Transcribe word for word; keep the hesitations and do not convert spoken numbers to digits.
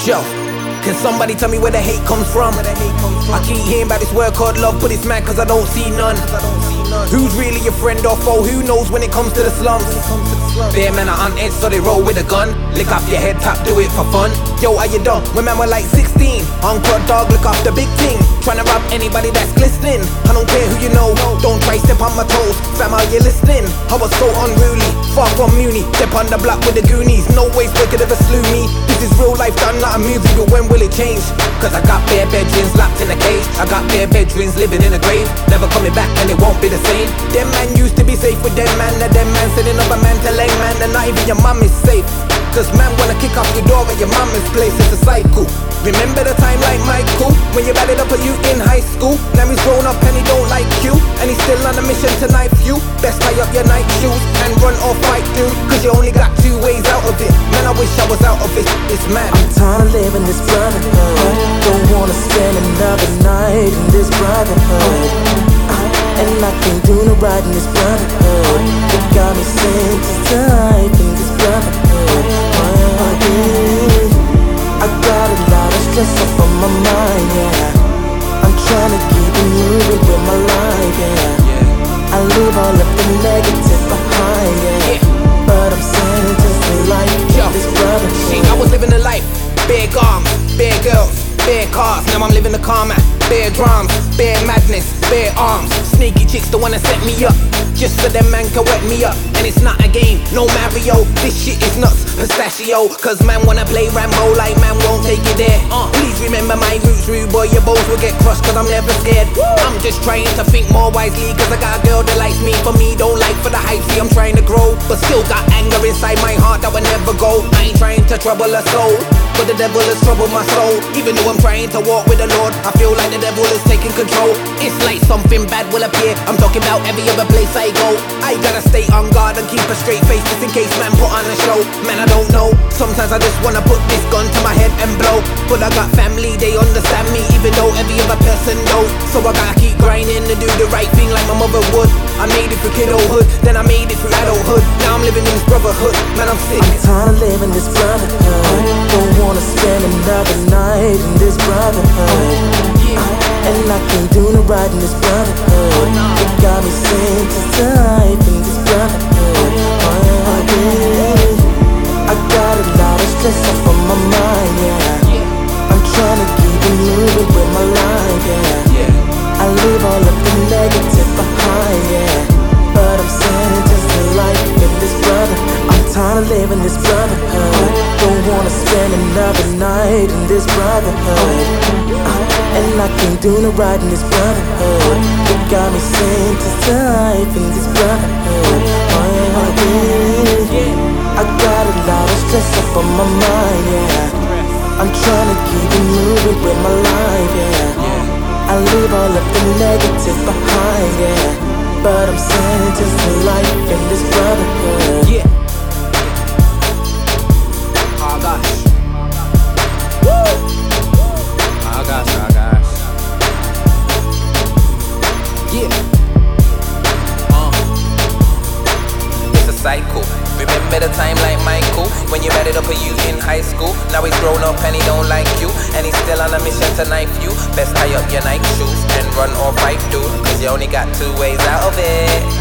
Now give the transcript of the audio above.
Yo, can somebody tell me where the hate comes from? I keep hearing about this word called love, but it's mad cause I don't see none. Who's really your friend or foe? Who knows when it comes to the slums? Bare men are on edge so they roll with a gun. Lick off your head top, do it for fun. Yo, are you dumb? When man were like sixteen, Uncle dog, look off the big thing. Tryna rob anybody that's glistening. I don't care who you know, don't try step on my toes. Fam, are you listening? I was so unruly, far from Muni. Step on the block with the Goonies. No ways they could ever slew me. This is real life done, not a movie, but when will it change? Cause I got bare bedrooms locked in a cage. I got bare bedrooms living in a grave. Never coming back and it won't be the same. Them man used to be safe with them man. Now them man setting up a man to lay man. And not even your mum is safe. Cause man wanna kick off your door at your mama's place. It's a cycle. Remember the time like Michael, when you batted up a you in high school. Now he's grown up and he don't like you, and he's still on a mission to knife you. Best tie up your night shoes and run or fight dude, cause you only got two ways out of it. Man, I wish I was out of it, it's mad. I'm tired of living this brotherhood. Don't wanna spend another night in this brotherhood. And I can't do no right in this brotherhood. It got me sensitized in this brotherhood. I got a lot of stress up on my mind, yeah. I'm trying to keep it moving with my life, yeah. I leave all of the negative behind, yeah. But I'm saying just the life in this brotherhood. See, I was living a life, big arms, big girls, big cars. Now I'm living the calm at bare drums, bare madness, bare arms. Sneaky chicks the wanna set me up, just so them man can wet me up. And it's not a game, no Mario. This shit is nuts, pistachio. Cause man wanna play Rambo like man won't take it there. uh, Please remember my roots, rude boy, your balls will get crushed cause I'm never scared. I'm just trying to think more wisely, cause I got a girl that likes me for me, don't like for the hype. See, I'm trying to grow, but still got anger inside my heart that will never go. I ain't trying to trouble a soul, but the devil has troubled my soul. Even though I'm trying to walk with the Lord, I feel like the devil is taking control. It's like something bad will appear. I'm talking about every other place I go. I gotta stay on guard and keep a straight face, just in case man put on a show. Man, I don't know, sometimes I just wanna put this gun to my head and blow. But I got family, they understand me, even though every other person don't. So I gotta keep grinding to do the right thing like my mother would. I made it through kiddohood, then I made it through adulthood. Now I'm living in this brotherhood, man, I'm sick. I'm tired of living this brotherhood. Don't wanna spend another night in this brotherhood. And I can't do no right in this brotherhood. It got me sensitized in this brotherhood. I got a lot of stress up on my mind, yeah. I'm trying to keep it moving with my life, yeah. I leave all of the negative behind, yeah. But I'm saying just the life in this brother. I'm tired of living this brotherhood. Don't wanna spend another night in this brotherhood. And I can't do no right in this brotherhood. It got me sensitized in this brotherhood. I got a lot of stress up on my mind, yeah. I'm trying to keep it moving with my life, yeah. I leave all of the negative behind, yeah. But I'm saying just the life in this brotherhood. Yeah. Oh gosh. Woo! Oh gosh, oh gosh. Yeah. Uh. It's a cycle. Remember the time like Michael, when you batted up a you in high school. Now he's grown up and he don't like you, and he's still on a mission to knife you. Best tie up your Nike shoes and run or fight dude, cause you only got two ways out of it.